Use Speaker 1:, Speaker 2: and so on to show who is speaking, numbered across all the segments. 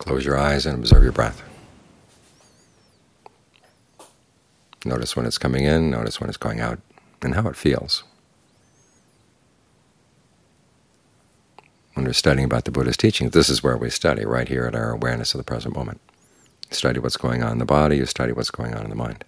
Speaker 1: Close your eyes and observe your breath. Notice when it's coming in, notice when it's going out, and how it feels. When we're studying about the Buddha's teachings, this is where we study, right here at our awareness of the present moment. You study what's going on in the body, you study what's going on in the mind.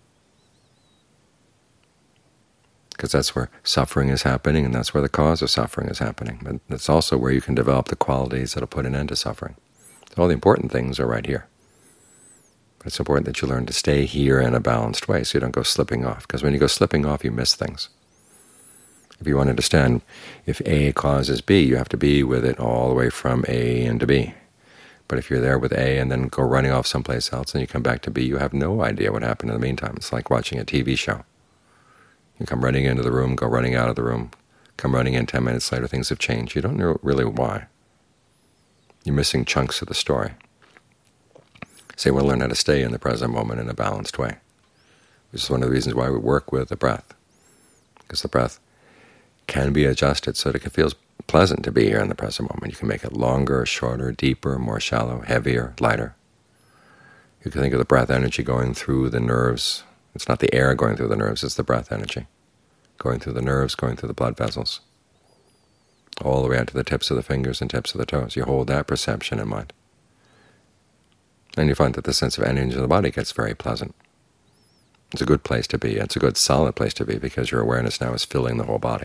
Speaker 1: Because that's where suffering is happening, and that's where the cause of suffering is happening. But it's also where you can develop the qualities that will put an end to suffering. All the important things are right here. But it's important that you learn to stay here in a balanced way so you don't go slipping off, because when you go slipping off, you miss things. If you want to understand if A causes B, you have to be with it all the way from A into B. But if you're there with A and then go running off someplace else and you come back to B, you have no idea what happened in the meantime. It's like watching a TV show. You come running into the room, go running out of the room, come running in 10 minutes later, things have changed. You don't know really why. You're missing chunks of the story. So you want to learn how to stay in the present moment in a balanced way, which is one of the reasons why we work with the breath, because the breath can be adjusted so that it feels pleasant to be here in the present moment. You can make it longer, shorter, deeper, more shallow, heavier, lighter. You can think of the breath energy going through the nerves. It's not the air going through the nerves, it's the breath energy going through the nerves, going through the blood vessels, all the way out to the tips of the fingers and tips of the toes. You hold that perception in mind. And you find that the sense of energy in the body gets very pleasant. It's a good place to be. It's a good, solid place to be, because your awareness now is filling the whole body.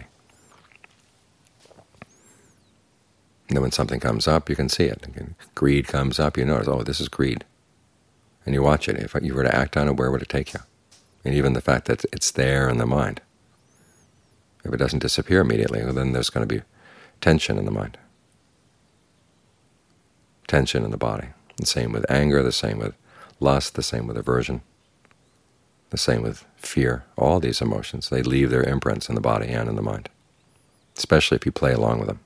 Speaker 1: And then when something comes up, you can see it. Greed comes up, you notice, oh, this is greed. And you watch it. If you were to act on it, where would it take you? And even the fact that it's there in the mind. If it doesn't disappear immediately, well, then there's going to be tension in the mind, tension in the body. The same with anger, the same with lust, the same with aversion, the same with fear. All these emotions, they leave their imprints in the body and in the mind, especially if you play along with them.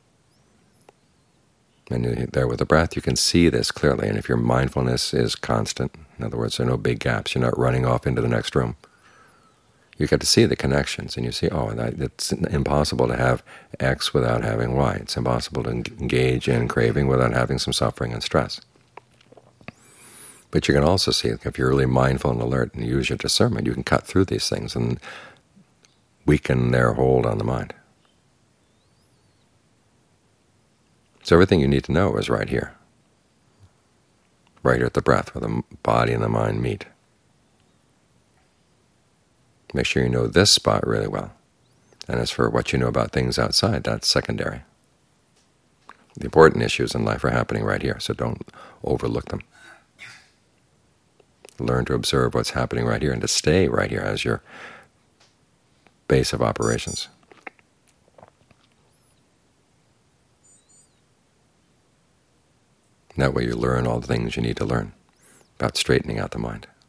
Speaker 1: And you're there with the breath, you can see this clearly. And if your mindfulness is constant, in other words, there are no big gaps, you're not running off into the next room, you get to see the connections, and you see, oh, it's impossible to have X without having Y. It's impossible to engage in craving without having some suffering and stress. But you can also see, if you're really mindful and alert and use your discernment, you can cut through these things and weaken their hold on the mind. So everything you need to know is right here at the breath, where the body and the mind meet. Make sure you know this spot really well. And as for what you know about things outside, that's secondary. The important issues in life are happening right here, so don't overlook them. Learn to observe what's happening right here and to stay right here as your base of operations. That way you learn all the things you need to learn about straightening out the mind.